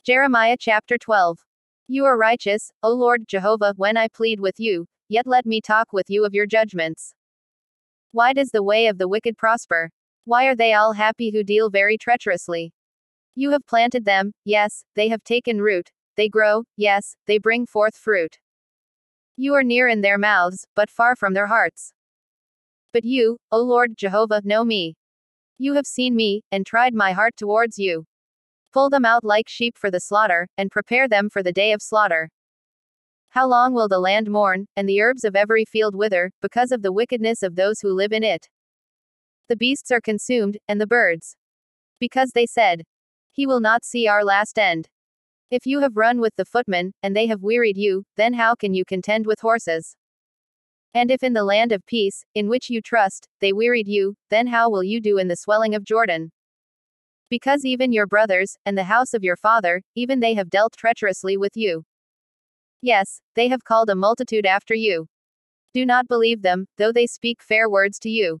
Jeremiah chapter 12. You are righteous, O Lord Jehovah, when I plead with you, yet let me talk with you of your judgments. Why does the way of the wicked prosper? Why are they all happy who deal very treacherously? You have planted them, yes, they have taken root, they grow, yes, they bring forth fruit. You are near in their mouths, but far from their hearts. But you, O Lord Jehovah, know me. You have seen me, and tried my heart towards you. Pull them out like sheep for the slaughter, and prepare them for the day of slaughter. How long will the land mourn, and the herbs of every field wither, because of the wickedness of those who live in it? The beasts are consumed, and the birds. Because they said, He will not see our last end. If you have run with the footmen, and they have wearied you, then how can you contend with horses? And if in the land of peace, in which you trust, they wearied you, then how will you do in the swelling of Jordan? Because even your brothers, and the house of your father, even they have dealt treacherously with you. Yes, they have called a multitude after you. Do not believe them, though they speak fair words to you.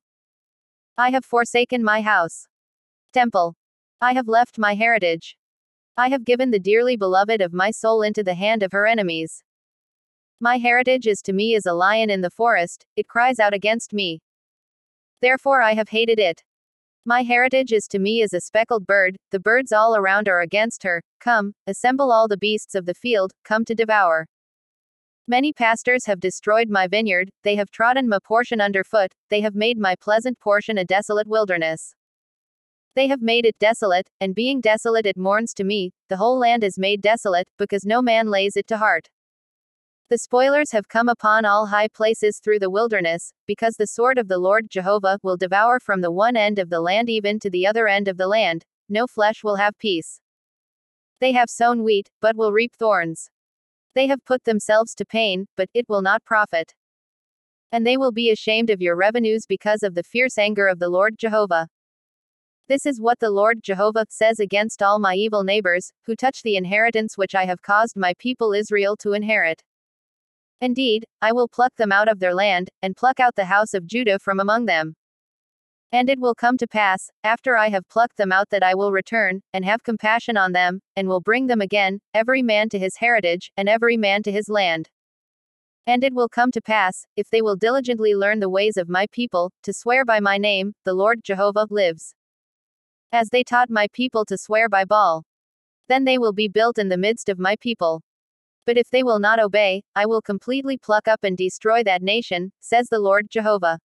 I have forsaken my house. Temple. I have left my heritage. I have given the dearly beloved of my soul into the hand of her enemies. My heritage is to me as a lion in the forest, it cries out against me. Therefore I have hated it. My heritage is to me as a speckled bird, the birds all around are against her. Come, assemble all the beasts of the field, come to devour. Many pastors have destroyed my vineyard, they have trodden my portion underfoot, they have made my pleasant portion a desolate wilderness. They have made it desolate, and being desolate it mourns to me, the whole land is made desolate, because no man lays it to heart. The spoilers have come upon all high places through the wilderness, because the sword of the Lord Jehovah will devour from the one end of the land even to the other end of the land, no flesh will have peace. They have sown wheat, but will reap thorns. They have put themselves to pain, but it will not profit. And they will be ashamed of your revenues because of the fierce anger of the Lord Jehovah. This is what the Lord Jehovah says against all my evil neighbors, who touch the inheritance which I have caused my people Israel to inherit. Indeed, I will pluck them out of their land, and pluck out the house of Judah from among them. And it will come to pass, after I have plucked them out, that I will return, and have compassion on them, and will bring them again, every man to his heritage, and every man to his land. And it will come to pass, if they will diligently learn the ways of my people, to swear by my name, the Lord Jehovah lives. As they taught my people to swear by Baal. Then they will be built in the midst of my people. But if they will not obey, I will completely pluck up and destroy that nation, says the Lord Jehovah.